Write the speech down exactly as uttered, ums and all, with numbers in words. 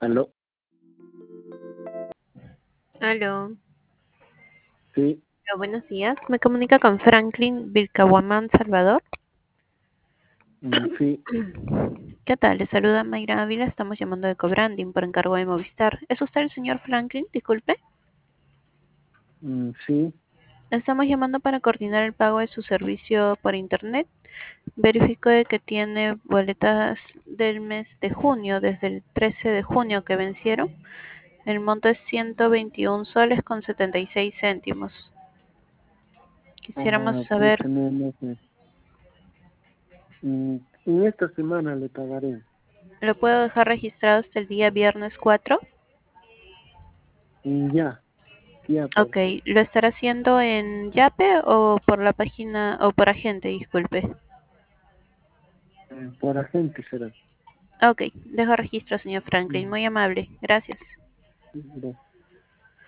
Aló, Aló, sí, Hola, buenos días. Me comunica con Franklin Vilcahuamán Salvador. mm, sí, ¿Qué tal? Le saluda Mayra Ávila. Estamos llamando de Cobranding por encargo de Movistar. ¿Es usted el señor Franklin? Disculpe. mm, sí, Estamos llamando para coordinar el pago de su servicio por internet. Verifico de que tiene boletas del mes de junio, desde el trece de junio que vencieron. El monto es ciento veintiún soles con setenta y seis céntimos. Quisiéramos ah, saber, pucha, no, no sé. Mm, en esta semana le pagaré. ¿lo puedo dejar registrado hasta el día viernes cuatro? Mm, ya, ya, por, Ok, ¿lo estará haciendo en Yape o por la página o por agente? Disculpe. mm, por agente será. Ok, dejo registro, señor Franklin. Muy amable. Gracias. Mm,